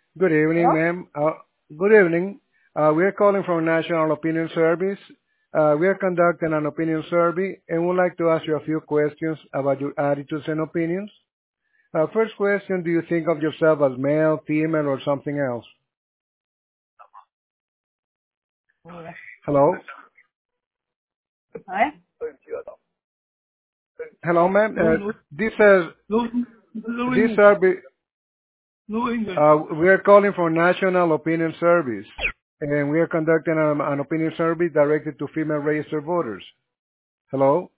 Good evening, Hello? ma'am. Good evening. We are calling from National Opinion Service. We are conducting an opinion survey and would like to ask you a few questions about your attitudes and opinions. First question, do you think of yourself as male, female, or something else? Hello? ¿Eh? Hello, ma'am. No, no, This is no, no this English. survey. No English. We are calling from National Opinion Service, and we are conducting an opinion survey directed to female registered voters. Hello?